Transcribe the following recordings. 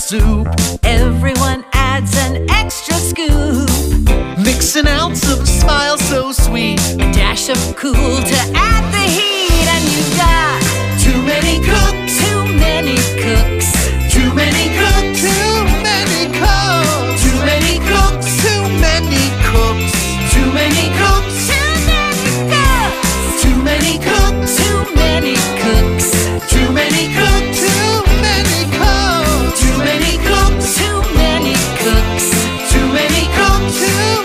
soup. Everyone adds an extra scoop. Mix an ounce of a smile so sweet. A dash of cool to add the heat. And you've got too many cooks. too many cooks. Too many cooks. Too many cooks. Too many cooks. Too many cooks. Too many cooks. Too many cooks. Too many cooks. Too many cooks. Too many cooks. Too many cooks. Too many cooks.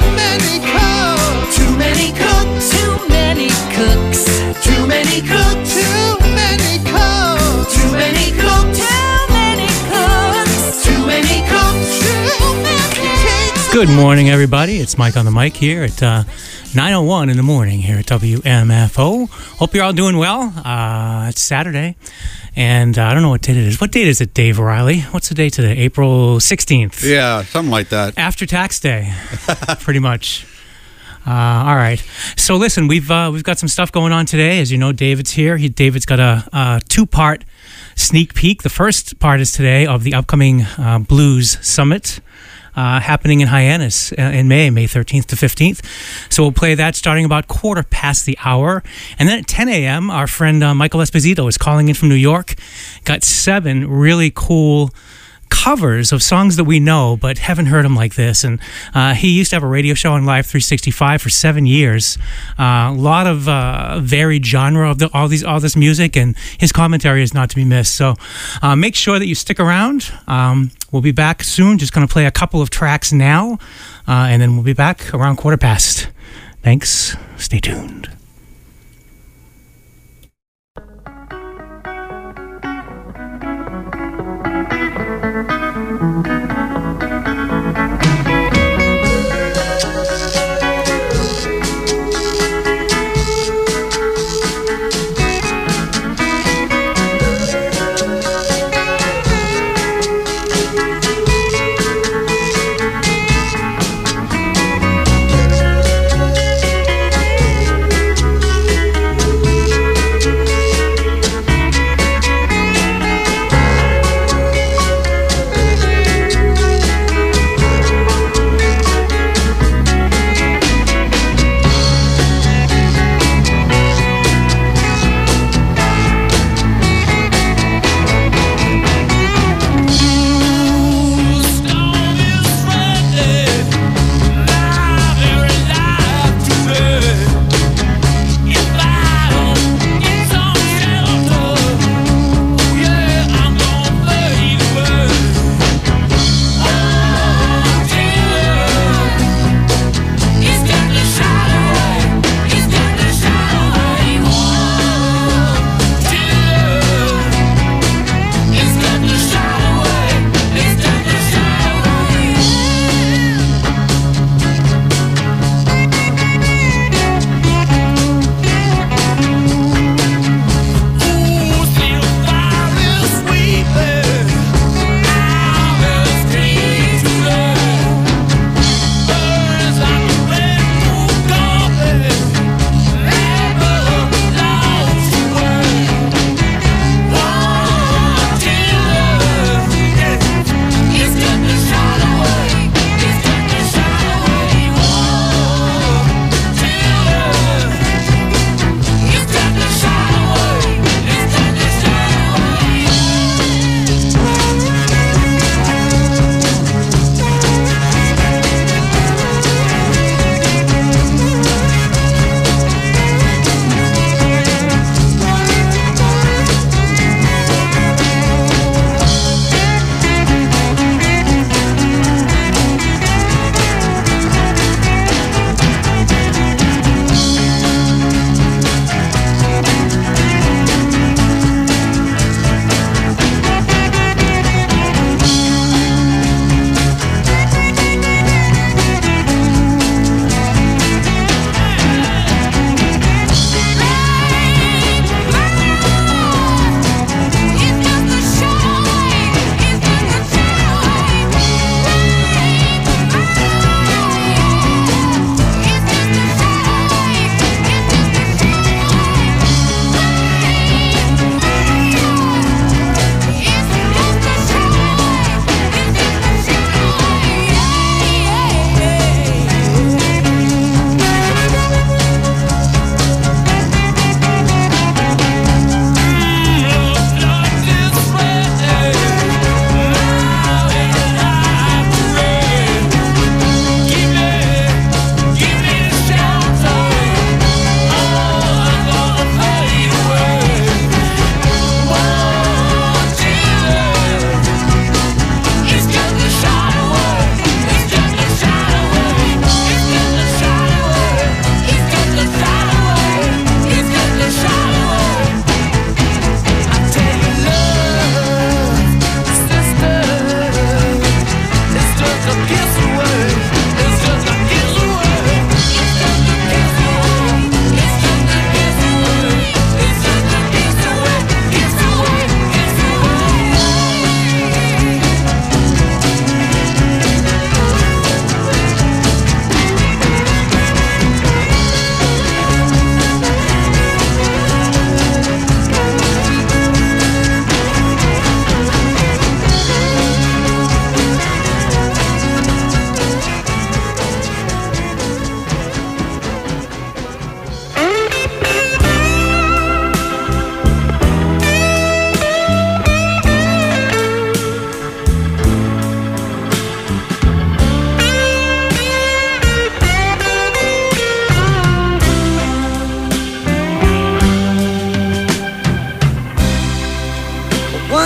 Too many cooks. Too many cooks. Too many cooks. Too many cooks. Too many cooks. Too many cooks. Too many cooks. Too many cooks. Good morning, everybody. It's Mike on the mic here at 9:01 in the morning here at WMFO. Hope you're all doing well. It's Saturday, and I don't know what date it is. What date is it, Dave Riley? What's the date today? April 16th. Yeah, something like that. After tax day, pretty much. All right. So listen, we've got some stuff going on today. As you know, David's here. David's got a two-part sneak peek. The first part is today of the upcoming Blues Summit happening in Hyannis in May 13th to 15th. So we'll play that starting about 1:15 the hour. And then at 10 a.m., our friend Michael Esposito is calling in from New York. Got 7 really cool covers of songs that we know but haven't heard them like this. And he used to have a radio show on Live 365 for 7 years. A lot of varied genre of all this music, and his commentary is not to be missed. So make sure that you stick around. We'll be back soon. Just going to play a couple of tracks now, and then we'll be back around 1:15. Thanks. Stay tuned.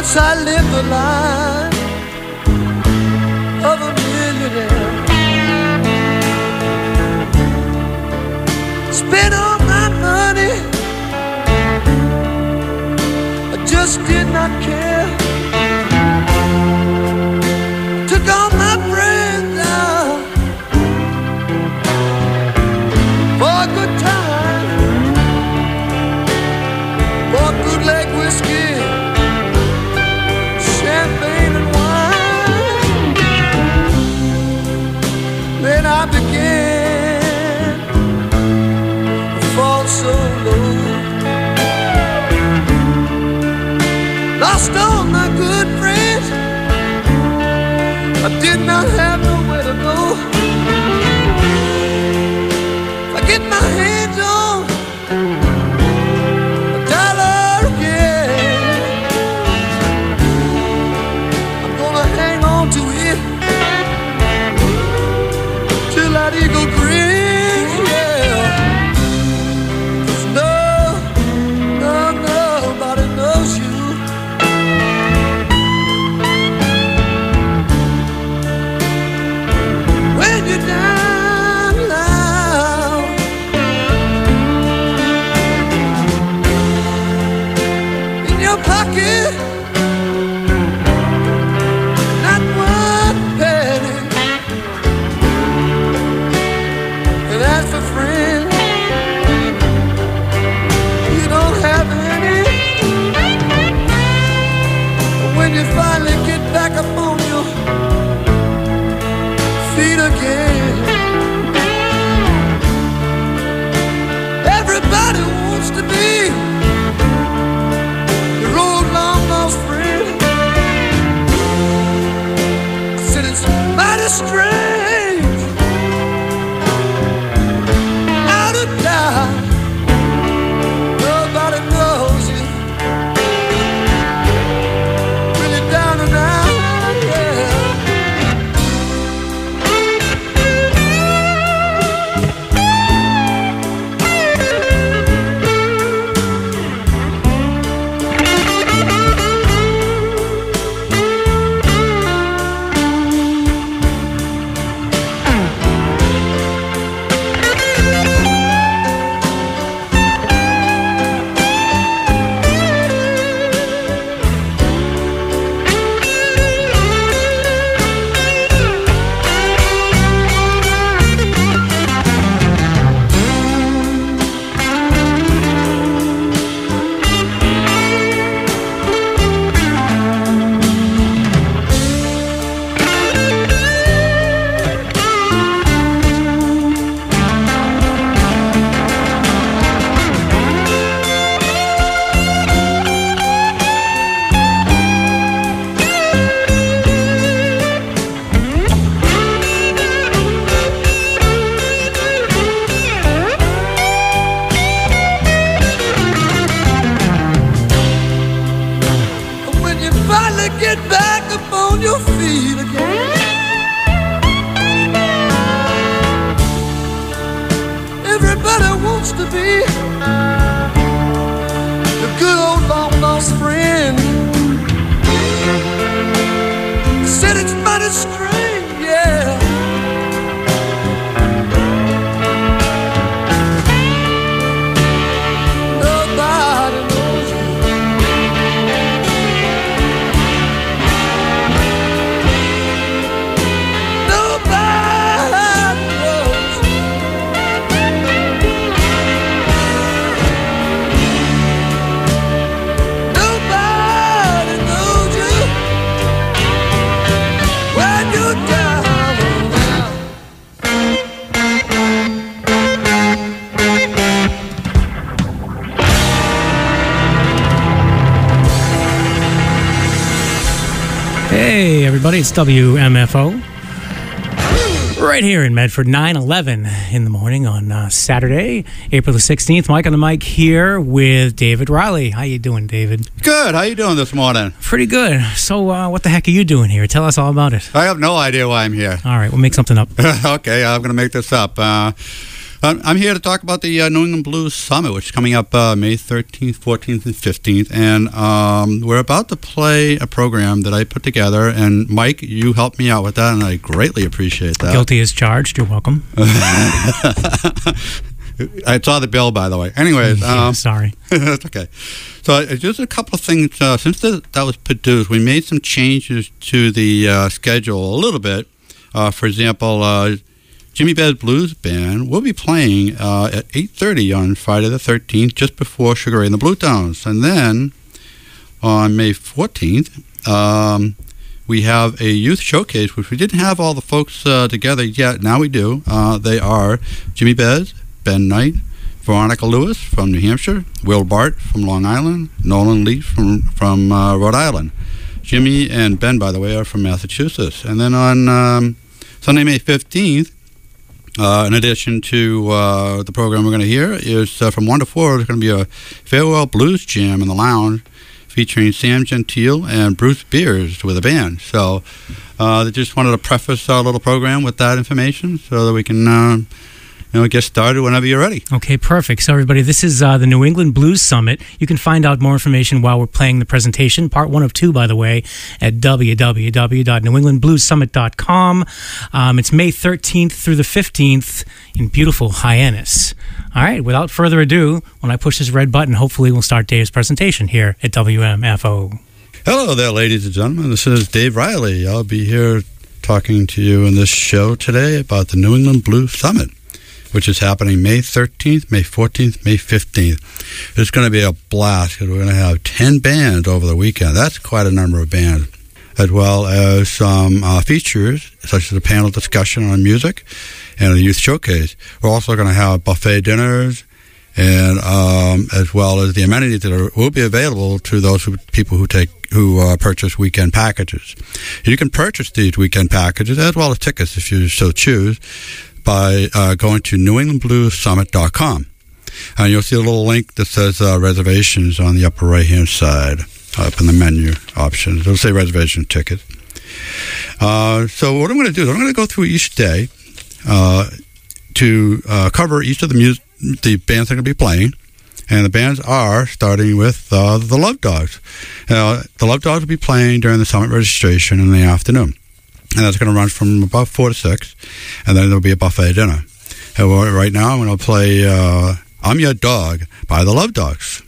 Once I lived the life of a millionaire. Spent all my money, I just did not care. Took all my friends out for a good time, for good leg whiskey, champagne and wine. Then I began to fall so low, lost all my good friends, I did not have nowhere to go. If I get my hands on a dollar again, I'm gonna hang on to it till that eagle grins, yeah. 'Cause nobody knows you. When you're down loud, in your pocket, not one penny. And as for friends, you don't have any. But when you finally get back up on your feet again, everybody wants to be your old long lost friend. I said it's mighty strange, out of doubt, nobody knows you. Really down and out, yeah. When you finally get back up on your feet again, everybody wants to be the good old long lost friend. Said it's mighty strange, yeah. Nobody knows you. Nobody knows you. Nobody knows you when you're down and out. Hey, everybody, it's WMFO. Right here in Medford, 9:11 in the morning on Saturday, April the 16th. Mike on the mic here with David Riley. How you doing, David? Good. How you doing this morning? Pretty good. So what the heck are you doing here? Tell us all about it. I have no idea why I'm here. All right, we'll make something up. Okay, I'm going to make this up. I'm here to talk about the New England Blues Summit, which is coming up May 13th, 14th, and 15th. And we're about to play a program that I put together. And, Mike, you helped me out with that, and I greatly appreciate that. Guilty as charged. You're welcome. I saw the bill, by the way. Anyways. Sorry. That's okay. So just a couple of things. Since that was produced, we made some changes to the schedule a little bit. For example, Jimmy Bez Blues Band will be playing at 8:30 on Friday the 13th, just before Sugar Ray and the Blue Tones. And then on May 14th, we have a youth showcase, which we didn't have all the folks together yet. Now we do. They are Jimmy Bez, Ben Knight, Veronica Lewis from New Hampshire, Will Bart from Long Island, Nolan Leaf from Rhode Island. Jimmy and Ben, by the way, are from Massachusetts. And then on Sunday, May 15th, in addition to the program we're going to hear, is from 1 to 4, there's going to be a farewell blues jam in the lounge featuring Sam Gentile and Bruce Beers with a band. So they just wanted to preface our little program with that information so that we can get started whenever you're ready. Okay, perfect. So, everybody, this is the New England Blues Summit. You can find out more information while we're playing the presentation, part 1 of 2, by the way, at www.newenglandbluessummit.com. It's May 13th through the 15th in beautiful Hyannis. All right, without further ado, when I push this red button, hopefully we'll start Dave's presentation here at WMFO. Hello there, ladies and gentlemen. This is Dave Riley. I'll be here talking to you in this show today about the New England Blues Summit, which is happening May 13th, May 14th, May 15th. It's going to be a blast because we're going to have 10 bands over the weekend. That's quite a number of bands, as well as some features, such as a panel discussion on music and a youth showcase. We're also going to have buffet dinners, and as well as the amenities that will be available to those people who purchase weekend packages. You can purchase these weekend packages, as well as tickets if you so choose, by going to newenglandbluessummit.com. And you'll see a little link that says reservations on the upper right-hand side, up in the menu options. It'll say reservation ticket. So what I'm going to do is I'm going to go through each day to cover each of the bands that are going to be playing. And the bands are starting with the Love Dogs. The Love Dogs will be playing during the summit registration in the afternoon. And that's going to run from about 4 to 6, and then there'll be a buffet dinner. And right now, I'm going to play I'm Your Dog by the Love Dogs.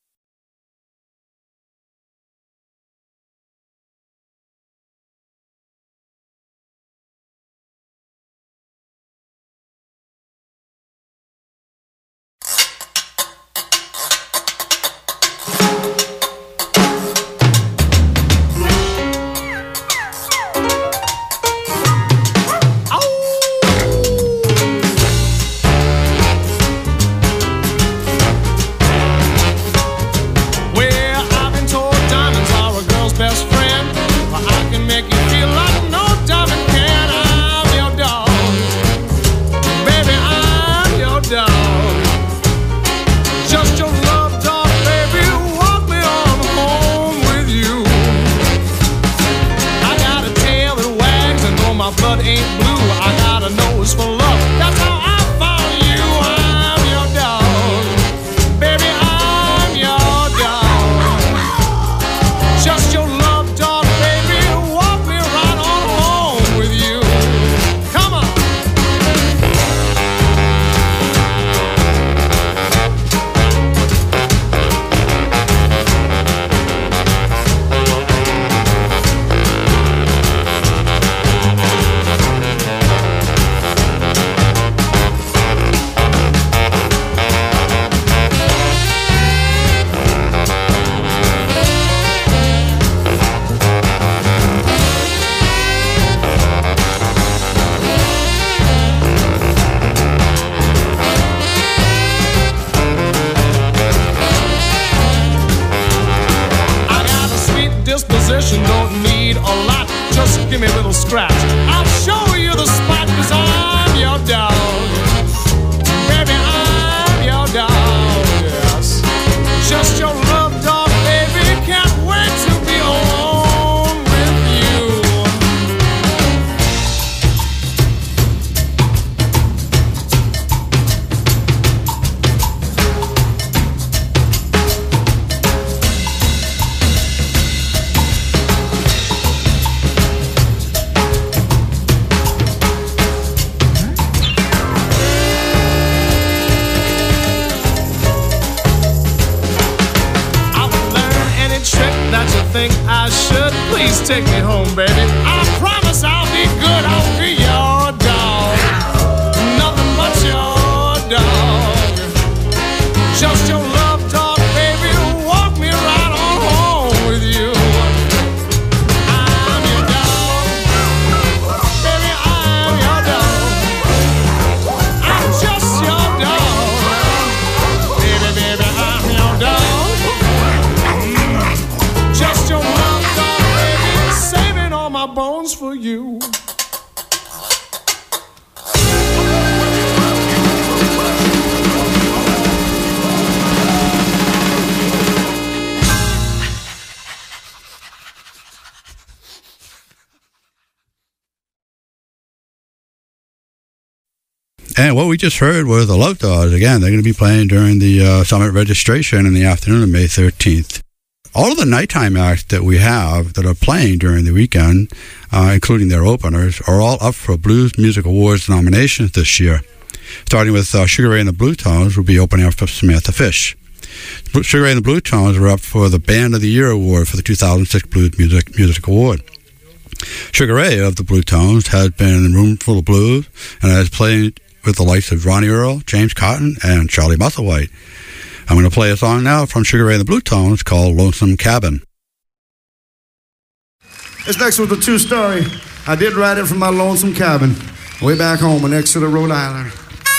Disposition don't need a lot, just give me a little scratch. I'll show you the spot, 'cause I'm your dog. Baby, I'm your dog, yes. Just your love dog, baby, can't wait to be alone with you. think I should. Please take me home, baby. I promise I'll be good. I'll be your dog. Nothing but your dog. Just your love talk, baby. Walk me right on home with you. I'm your dog. Baby, I'm your dog. I'm just your dog. Baby, baby, I'm your dog. Just your love dog, baby. Saving all my bones for you. And what we just heard was the Love Dogs. Again, they're going to be playing during the Summit registration in the afternoon of May 13th. All of the nighttime acts that we have that are playing during the weekend, including their openers, are all up for Blues Music Awards nominations this year. Starting with Sugar Ray and the Blue Tones, will be opening up for Samantha Fish. Sugar Ray and the Blue Tones are up for the Band of the Year Award for the 2006 Blues Music Award. Sugar Ray of the Blue Tones has been in the Room Full of Blues and has played with the likes of Ronnie Earl, James Cotton, and Charlie Musselwhite. I'm going to play a song now from Sugar Ray and the Blue Tones called Lonesome Cabin. This next one's a true story. I did write it from my lonesome cabin way back home in Exeter, Rhode Island.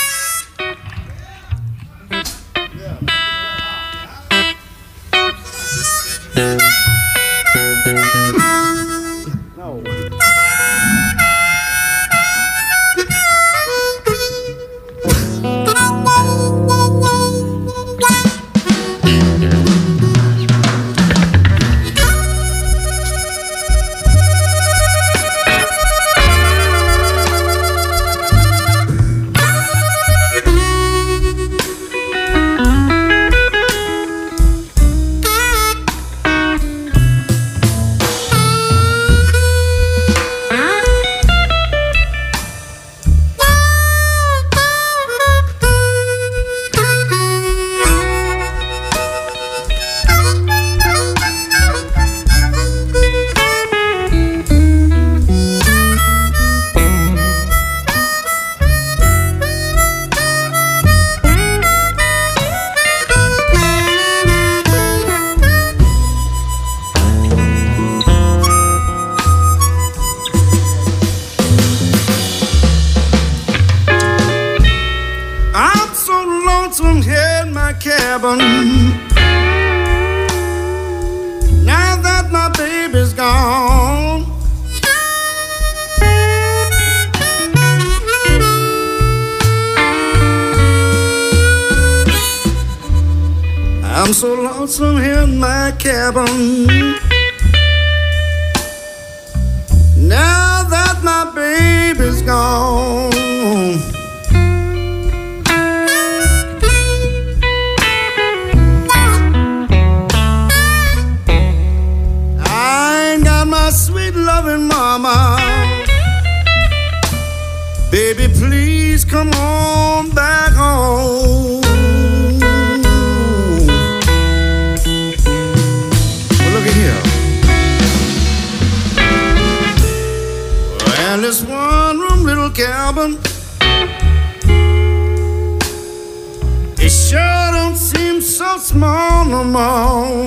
I'm so lonesome here in my cabin. Now that my baby's gone, I ain't got my sweet loving mama. Baby, please come on back home. And this one-room little cabin, it sure don't seem so small no more.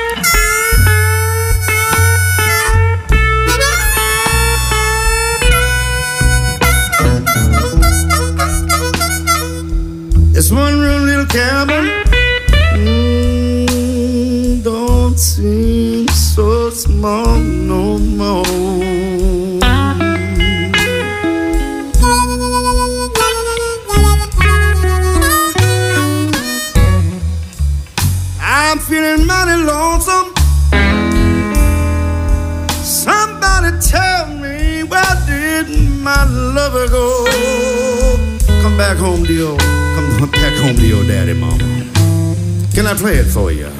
This one-room little cabin don't seem so small no more. I'm feeling mighty lonesome. Somebody tell me, where did my lover go? Come back home to your, come back home to your daddy, mama. Can I play it for you?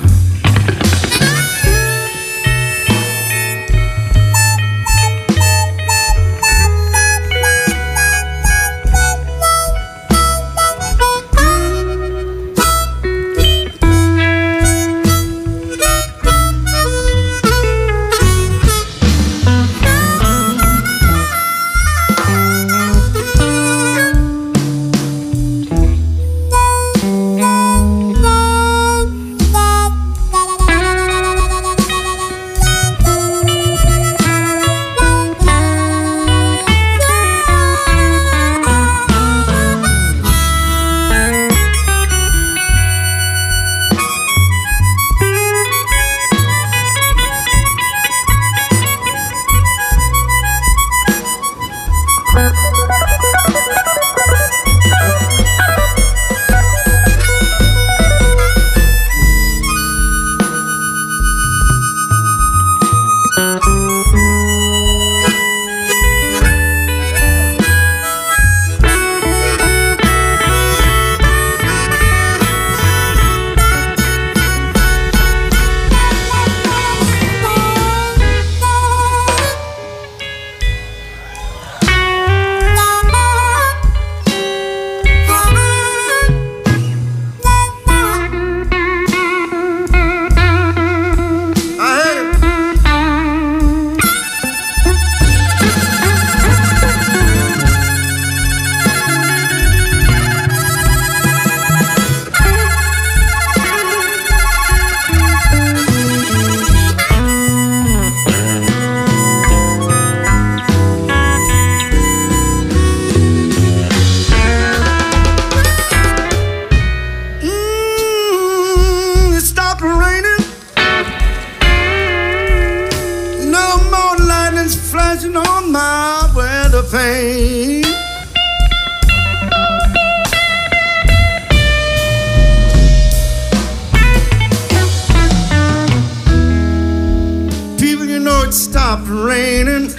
stopped raining.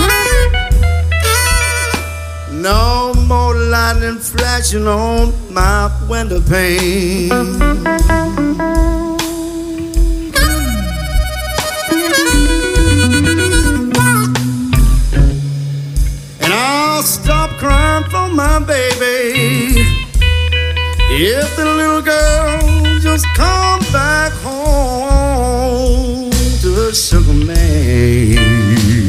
No more lightning flashing on my window pane. And I'll stop crying for my baby if the little girl just come back home to her sugar man.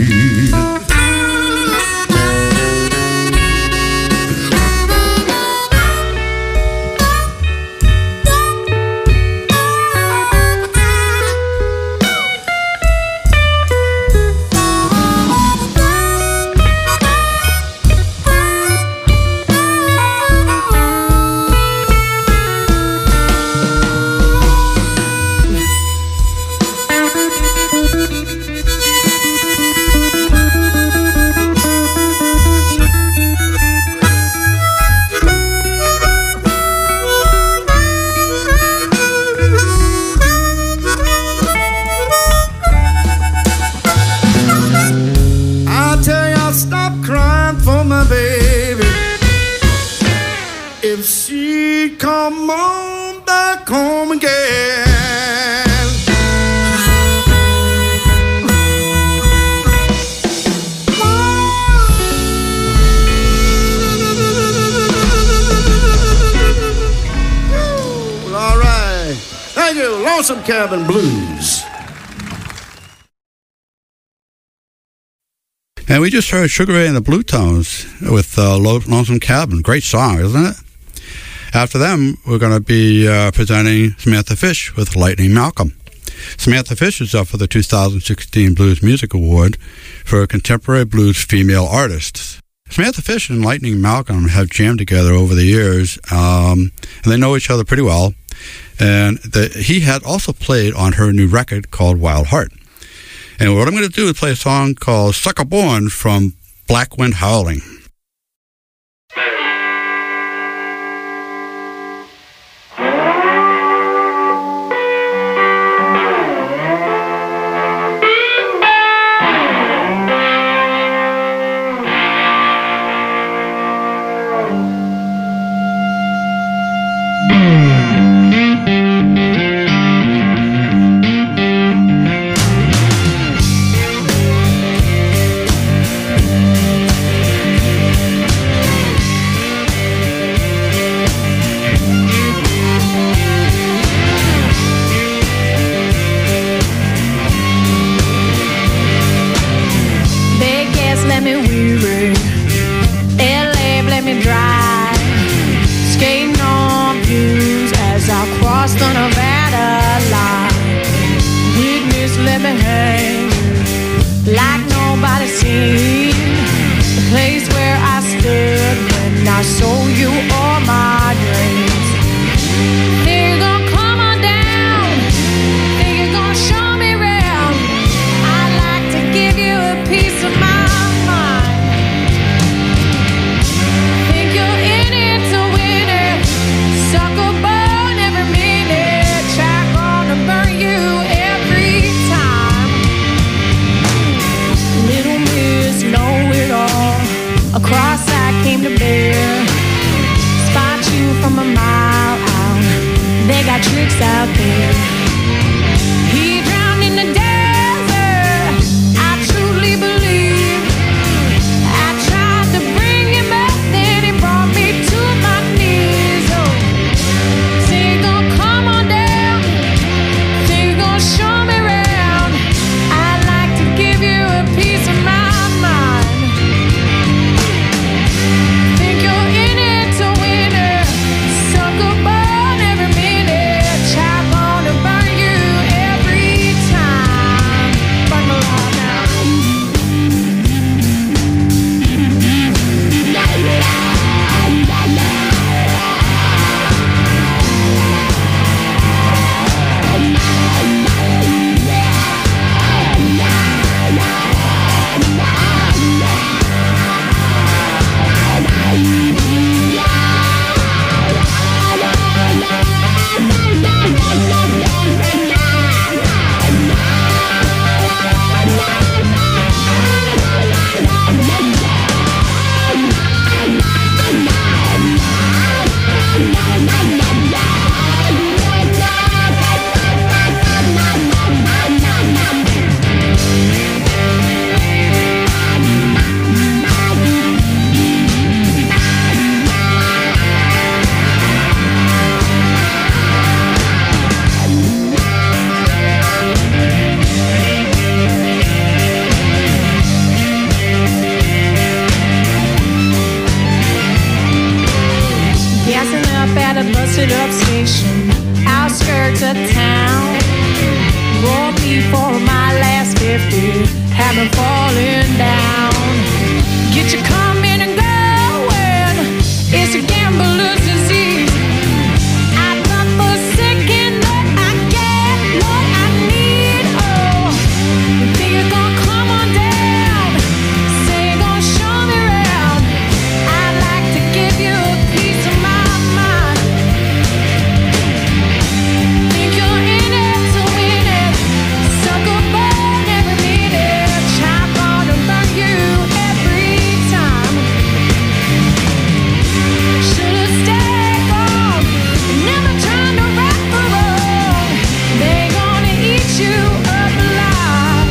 If she come on back home again. Well, all right. Thank you, Lonesome Cabin Blues. And we just heard Sugar Ray and the Blue Tones with Lonesome Cabin. Great song, isn't it? After them, we're going to be presenting Samantha Fish with Lightning Malcolm. Samantha Fish is up for the 2016 Blues Music Award for Contemporary Blues Female Artist. Samantha Fish and Lightning Malcolm have jammed together over the years, and they know each other pretty well. And he had also played on her new record called Wild Heart. And what I'm going to do is play a song called Sucker Born from Black Wind Howling. up station, outskirts of town. Roll me for my last 50, haven't fallen down. Get you coming and going, it's a gambler's disease. I thought for a second that I get what I need. Oh, you think you're gonna come on down, say you're gonna show me around. I'd like to give you a piece of my mind. Think you're in it to win it, sucker born every minute, chop on and burn you every time. Should've stayed home, never trying to right the wrong. They gonna eat you up alive,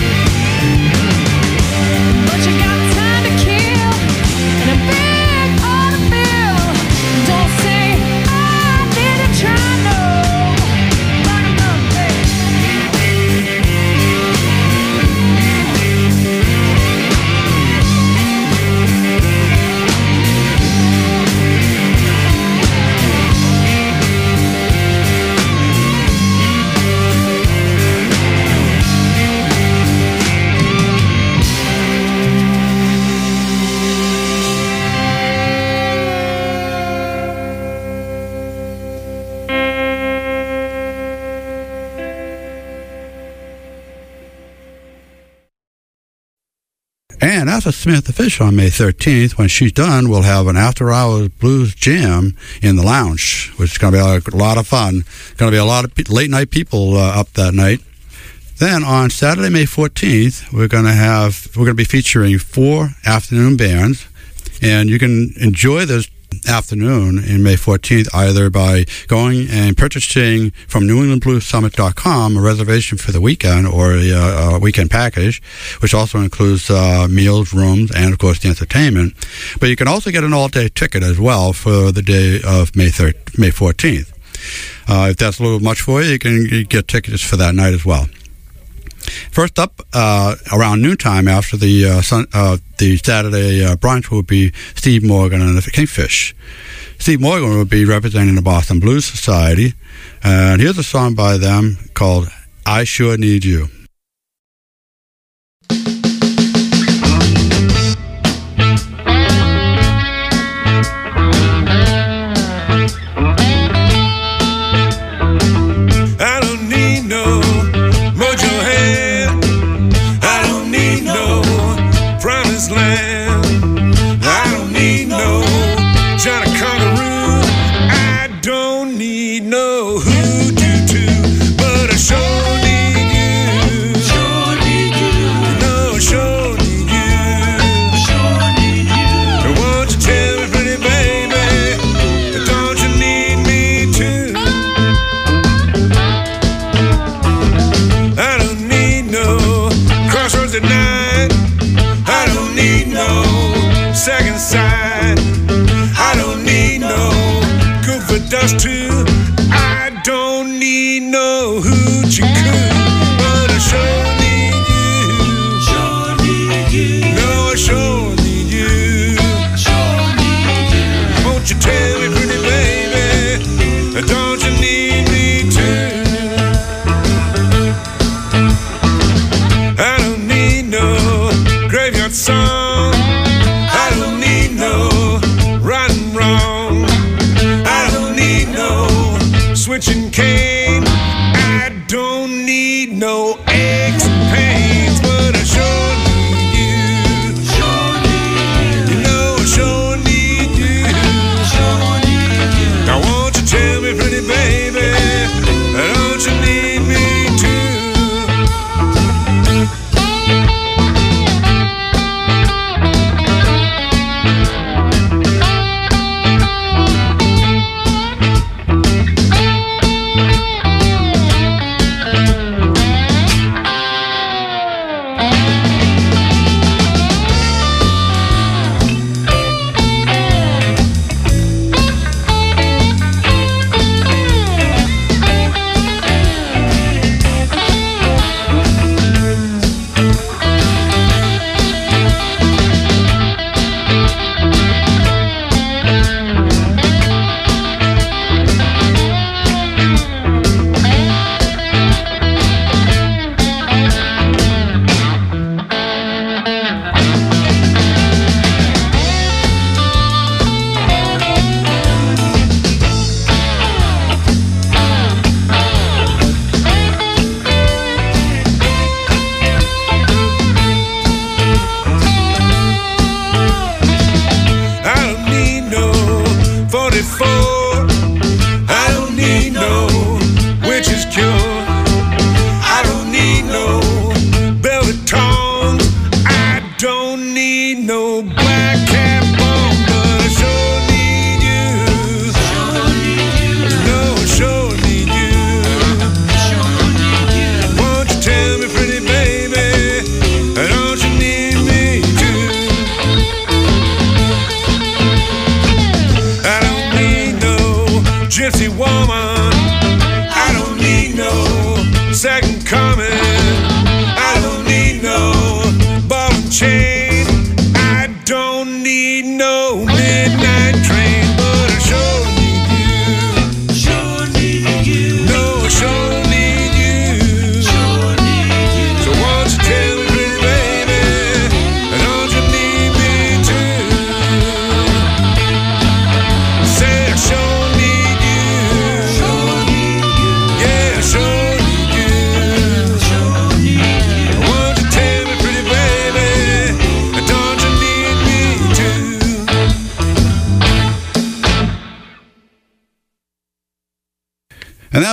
but you got time to kill and a big ought to bill. Don't say I didn't try, no. Burn 'em up, baby. And after Samantha Fish on May 13th, when she's done, we'll have an after-hours blues jam in the lounge, which is going to be a lot of fun. Going to be a lot of late-night people up that night. Then on Saturday, May 14th, we're going to be featuring 4 afternoon bands, and you can enjoy this afternoon in May 14th either by going and purchasing from NewEnglandBluesSummit.com a reservation for the weekend or a weekend package, which also includes meals, rooms, and of course the entertainment. But you can also get an all-day ticket as well for the day of May 14th. If that's a little much for you, you can get tickets for that night as well. First up, around noontime after the Saturday brunch will be Steve Morgan and the Kingfish. Steve Morgan will be representing the Boston Blues Society, and here's a song by them called I Sure Need You. I don't need no mojo hand. I don't need no promised land. I don't need no China kangaroo. I don't need no hoodoo, but I sure need you. Sure need you. No, I sure need you. Sure need you. Won't you tell me, pretty baby, don't you need me too? I don't need no crossroads at night. I don't need no second sight. I don't need no good for dust too. I don't need no hoochie coo, but I sure need you. Sure need you. No, I sure need you. Sure need you. Won't you tell me, pretty baby, don't you need me too? I don't need no graveyard song. I don't need no right and wrong. I don't need no switching cane. I don't need no aches and pains, but I sure need you. Sure need you. You know I sure need you. Sure need you. Now won't you tell me, pretty baby, don't you need me too?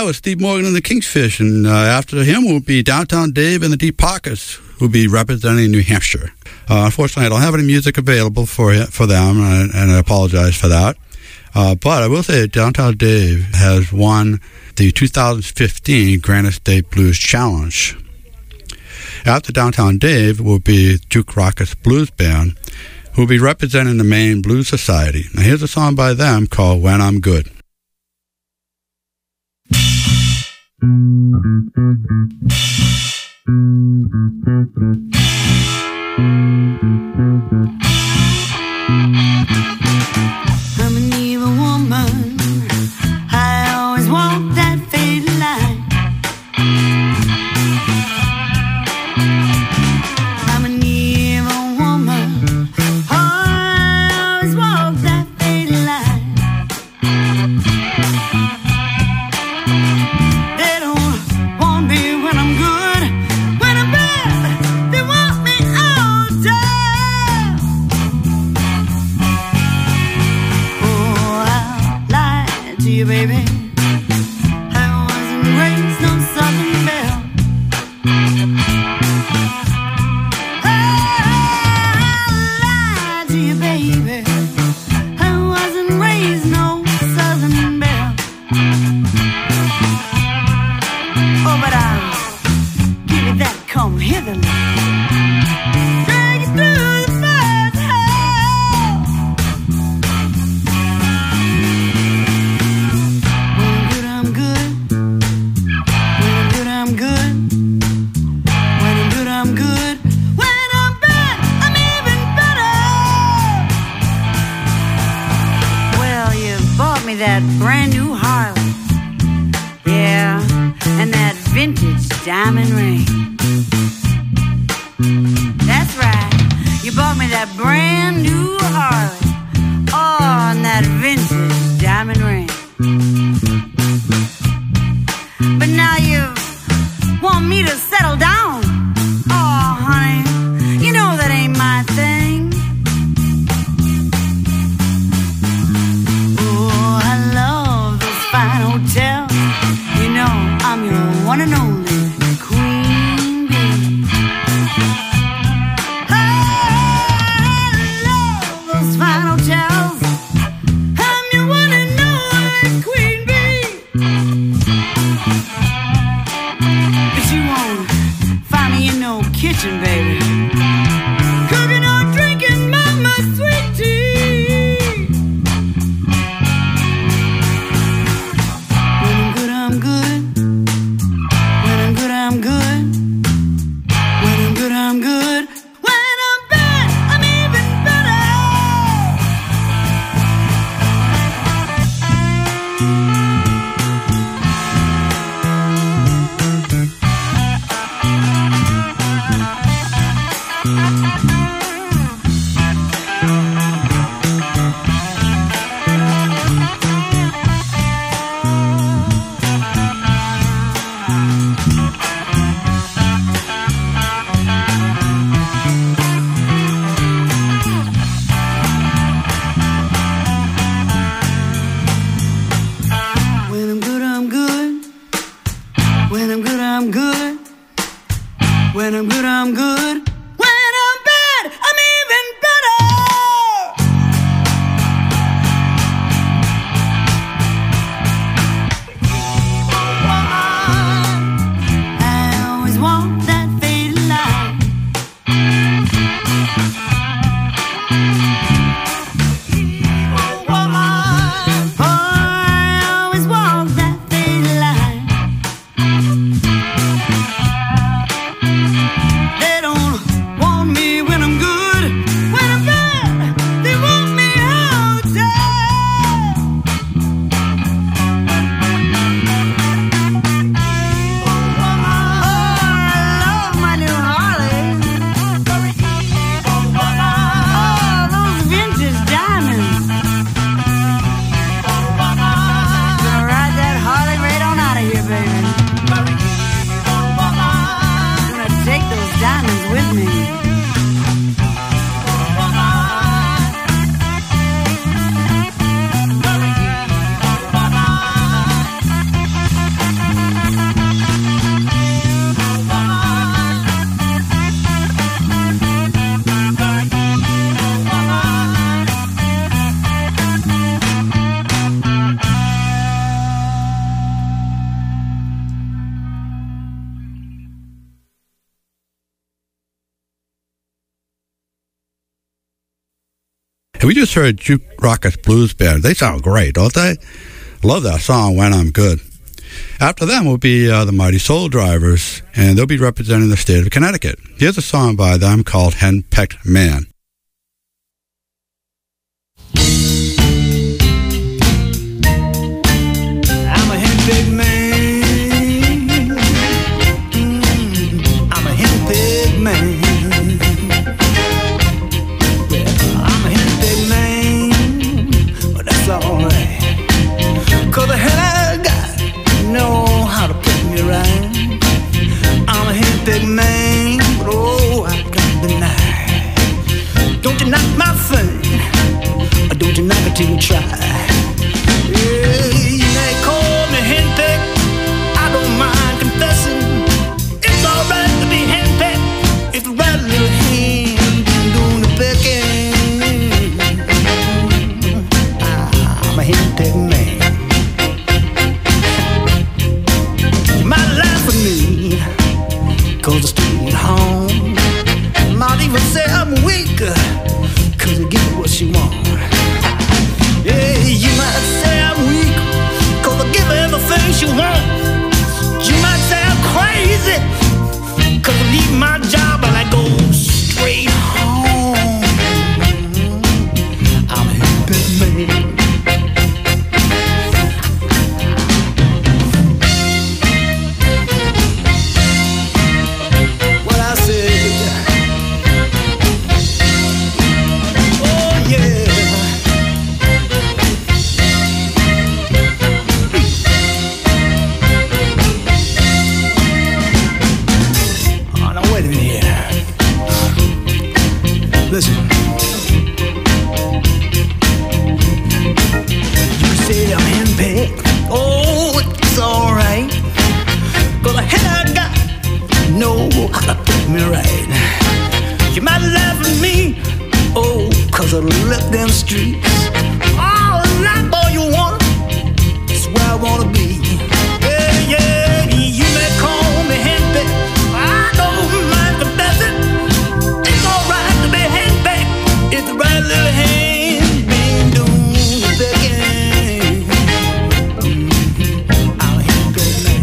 was Steve Morgan and the Kingfish, and after him will be Downtown Dave and the Deep Pockets, who'll be representing New Hampshire. Unfortunately, I don't have any music available for them, and I apologize for that. But I will say that Downtown Dave has won the 2015 Granite State Blues Challenge. After Downtown Dave will be Duke Rockets Blues Band, who will be representing the Maine Blues Society. Now here's a song by them called When I'm Good. I'm an evil woman. I always walk that faded line. I'm an evil woman. I always walk that faded line. They don't want me when I'm good. When I'm bad, they want me all the time. Oh, I lied to you, baby. I wasn't raised no Southern belle. I lied to you, baby. I wasn't raised no Southern belle. Oh, but I'll give you that come hither. Drag you through the first hell. When I'm good, I'm good. When I'm good, I'm good. When I'm bad, I'm even better. Well, you bought me that brand new Harley. Yeah, and that vintage diamond ring. That's right. You bought me that brand new Harley. Oh, and that vintage diamond ring. But now you want me to settle down. Oh, honey, you know that ain't my thing. Oh, I love those fine hotels. You know I'm your one and only queen bee. I love those fine hotels. I'm your one and only queen bee. But you won't find me in no kitchen, baby. Cooking or drinking mama's sweet tea. When I'm good, I'm good. When I'm good, I'm good. When I'm good, I'm good. When I'm bad, I'm even better. When I'm good, I'm good. When I'm good, I'm good. When I'm good, I'm good. When I'm bad, I'm even better. I always walk that faded line. Oh, I always walk that faded line. They don't And we just heard Juke Rockets Blues Band. They sound great, don't they? Love that song, When I'm Good. After them will be the Mighty Soul Drivers, and they'll be representing the state of Connecticut. Here's a song by them called Henpecked Man. I'm a henpecked man. I'm a henpecked man. Well, I'm a henpecked man, but that's alright. 'Cause the hell I got know how to put me right. I'm a henpecked man, but oh, I can't deny. Don't you knock my fun, or don't you knock it till you try. Yeah, you may call me henpecked, I don't mind confessing. It's alright to be henpecked if the right little hand been doing the pecking. I'm a henpecked man. You might laugh at me 'cause I stay at home. Might even say I'm weak 'cause I give her what she wants. Yeah, you might say I'm weak 'cause I give her everything she wants. You might say I'm crazy 'cause I leave my job and I go straight home. I'm a henpecked man. What I said. Oh yeah. Oh, now wait a minute here. Listen. You say I'm henpecked. Oh, it's alright. 'Cause the head I got know how to put me right. You might laugh at me, oh, 'cause I left them streets. Oh, not all you want, it's where I wanna be. Yeah, yeah, you may call me henpecked, I don't mind confessing. It's alright to be henpecked if the right little hand been doing the pecking. I'm a henpecked man.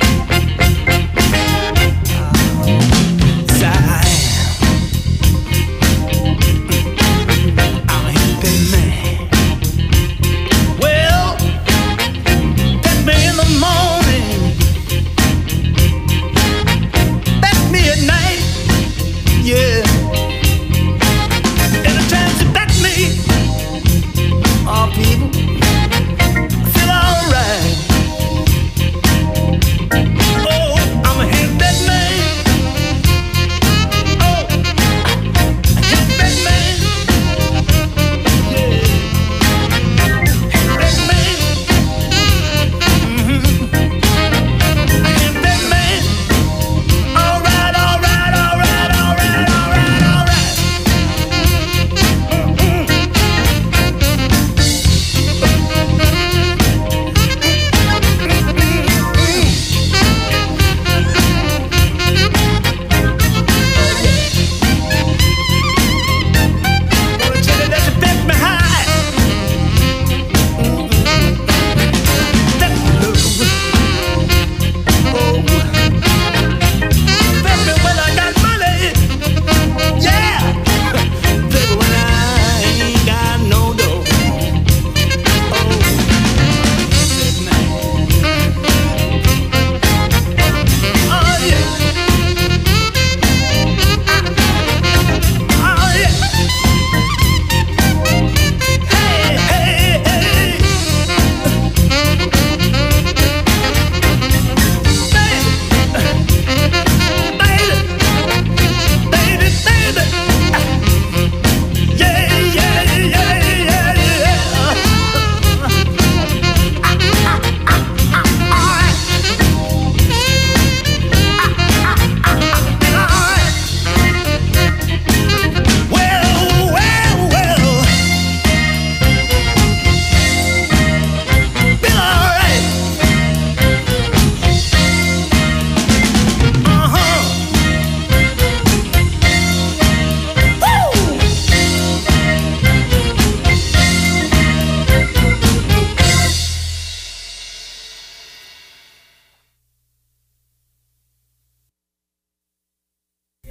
Yes, I am. I'm a henpecked man. Well, peck me in the morning,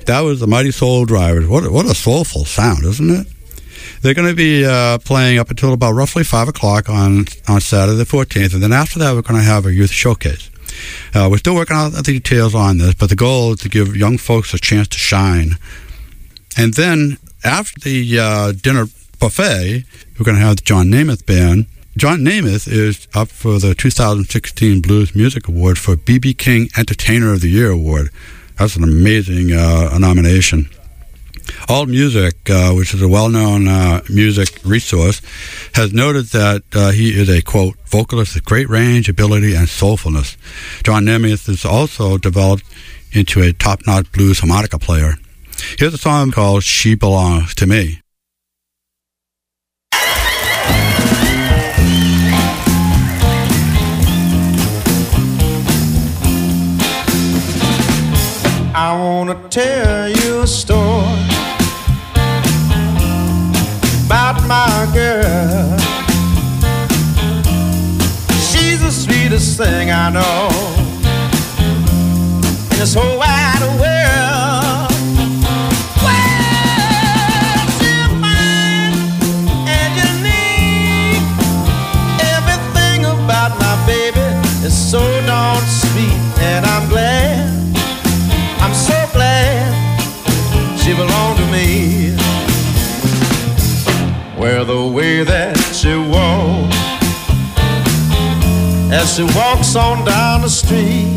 That was the Mighty Soul Drivers. What a soulful sound, isn't it? They're going to be playing up until about roughly 5 o'clock on Saturday the 14th, and then after that we're going to have a youth showcase. We're still working out the details on this, but the goal is to give young folks a chance to shine. And then after the dinner buffet, we're going to have the John Namath Band. John Namath is up for the 2016 Blues Music Award for B.B. King Entertainer of the Year Award. That's an amazing nomination. All Music, which is a well-known music resource, has noted that he is a, quote, vocalist with great range, ability, and soulfulness. John Namath is also developed into a top-notch blues harmonica player. Here's a song called She Belongs to Me. I wanna tell you a story about my girl. She's the sweetest thing I know in this whole wide world. Well, she's fine and unique. Everything about my baby is so darn sweet, and I'm glad. I'm so glad she belonged to me. Well, the way that she walks as she walks on down the street,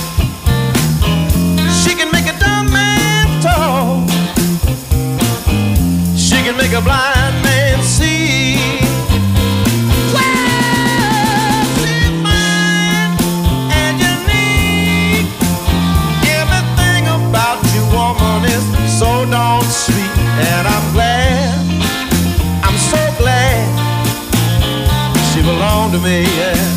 she can make a dumb man talk, she can make a blind man see. So darn sweet, and I'm glad, I'm so glad she belonged to me, yeah.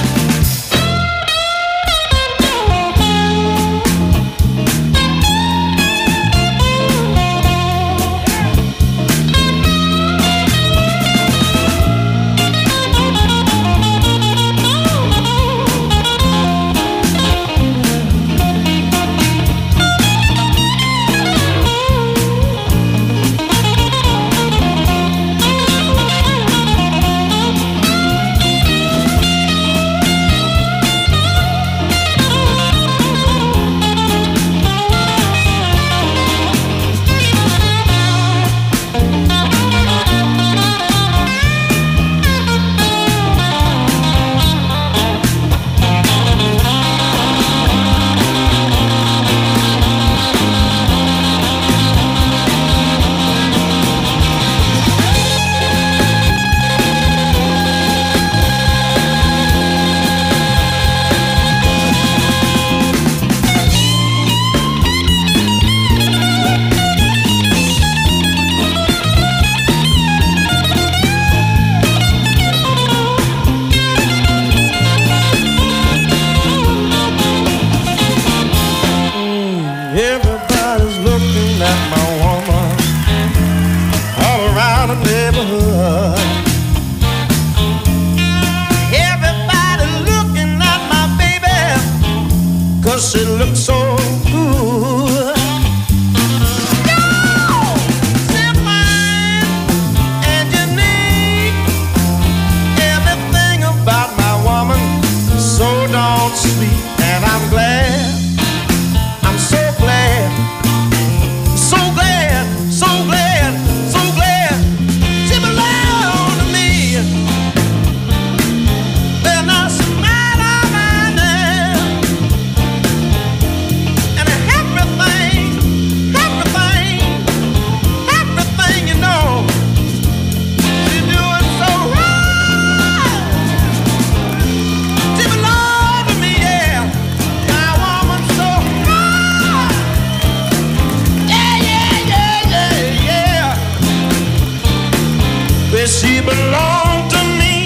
She belonged to me.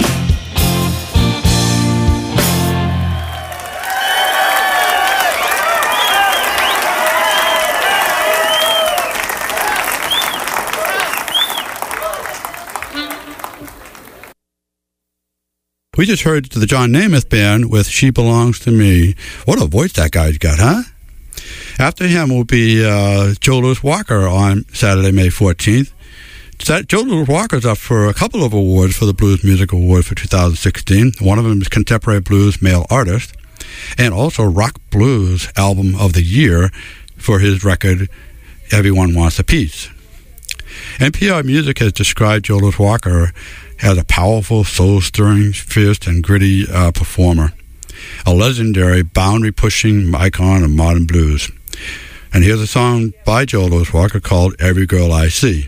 We just heard the John Namath Band with She Belongs to Me. What a voice that guy's got, huh? After him will be Joe Louis Walker on Saturday, May 14th. Joe Louis Walker's up for a couple of awards for the Blues Music Award for 2016. One of them is Contemporary Blues Male Artist, and also Rock Blues Album of the Year for his record, Everyone Wants a Piece. NPR Music has described Joe Louis Walker as a powerful, soul-stirring, fierce, and gritty performer, a legendary, boundary-pushing icon of modern blues. And here's a song by Joe Louis Walker called Every Girl I See.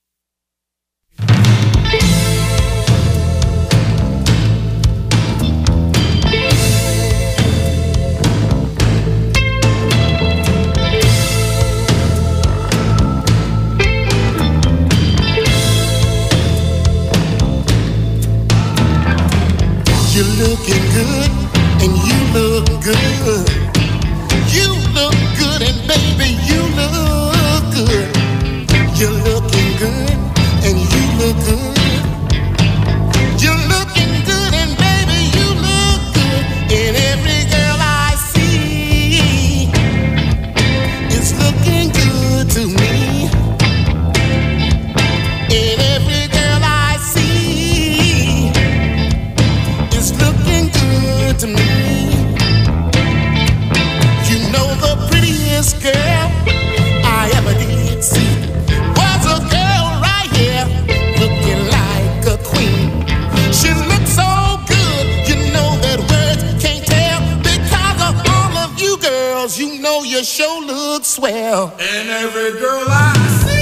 You're looking good, and you look good. You look good, and baby, you look good. You're looking good, and you look good. You're looking good, and baby, you look good. And every girl I see is looking good to me. And every girl I see is looking good to me. You know the prettiest girl I ever did see was a girl right here looking like a queen. She looks so good, you know that words can't tell. Because of all of you girls, you know you sure look swell. And every girl I see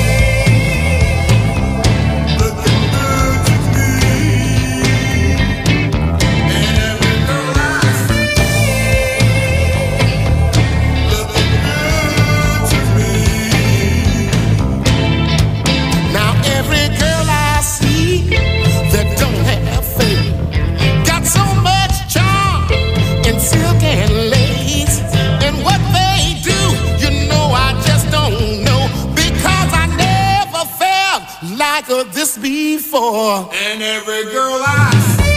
looking good to me. And every girl I see looking good to me. Now every girl I see that don't have faith got so much charm and silk and lace. And what they do, you know I just don't know. Because I never felt like this before. And every girl I see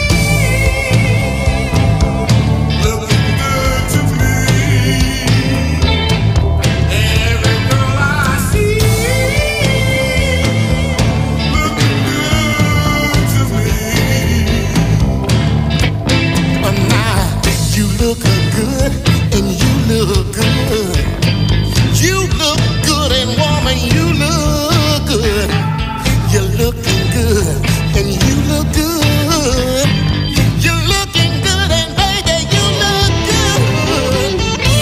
looking good to me. And every girl I see looking good to me. Now you look good, and you look good. You look good, and woman, you look good. You're looking good, and you look good. You're looking good, and baby, you look good.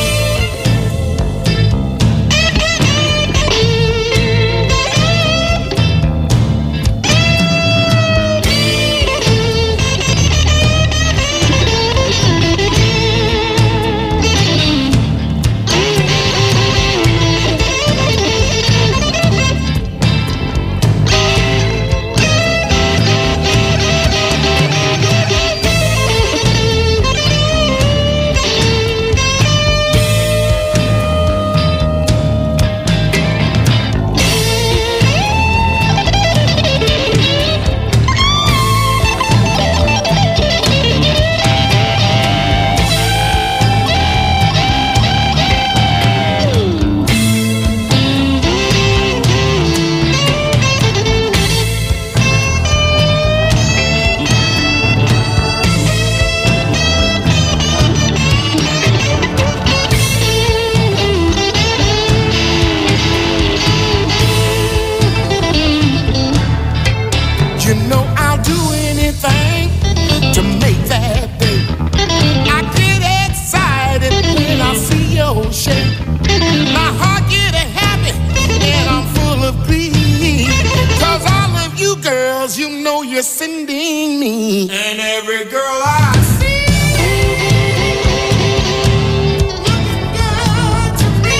You know I'll do anything to make that day. I get excited when I see your shape. My heart get happy and I'm full of glee. Cause all of you girls, you know you're sending me. And every girl I see looking good to me.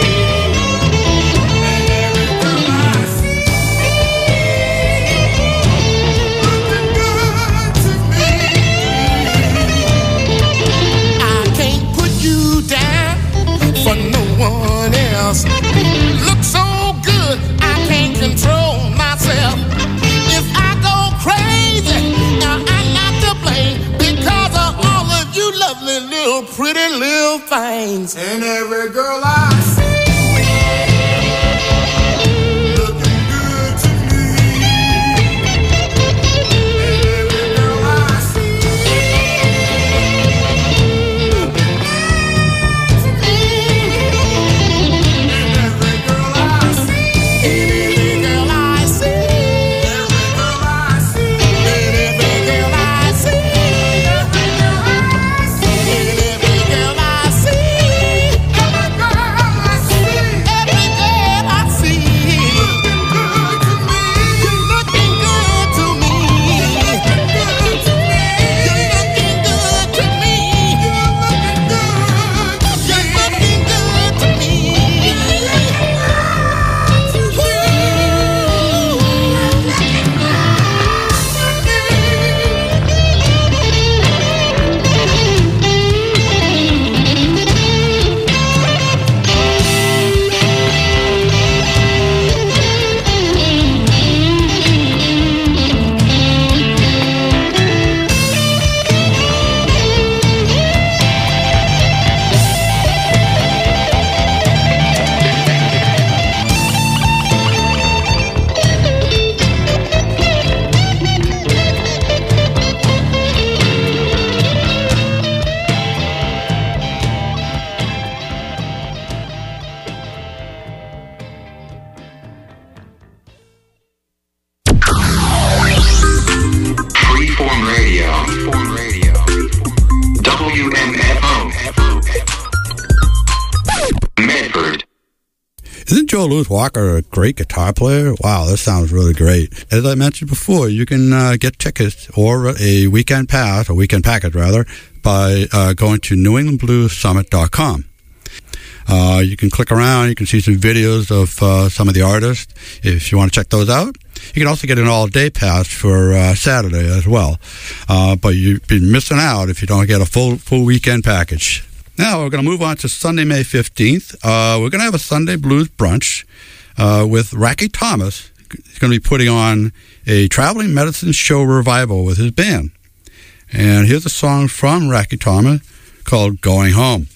And every girl I see looking good to me. I can't put you down for no one else. Look so good, I can't control myself. If I go crazy, now I'm not to blame. Because of all of you lovely little pretty little girl finds. And every girl I see looking good to me. And every girl I see looking good to me. And every girl I see, every girl I see, every girl I see, every girl I see, every girl I see, every girl I see, every girl I see, every girl I see, looking good to me. You're looking good to me. You're looking good to me. You're looking good to me. You're looking good to me. Freeform Radio. WMFO. Medford. Isn't Joe Louis Walker a great guitar player? Wow, this sounds really great. As I mentioned before, you can get tickets or a weekend pass, a weekend package rather, by going to NewEnglandBluesSummit.com. You can click around. You can see some videos of some of the artists if you want to check those out. You can also get an all-day pass for Saturday as well. But you'd be missing out if you don't get a full weekend package. Now we're going to move on to Sunday, May 15th. We're going to have a Sunday Blues brunch with Racky Thomas. He's going to be putting on a traveling medicine show revival with his band. And here's a song from Racky Thomas called Going Home.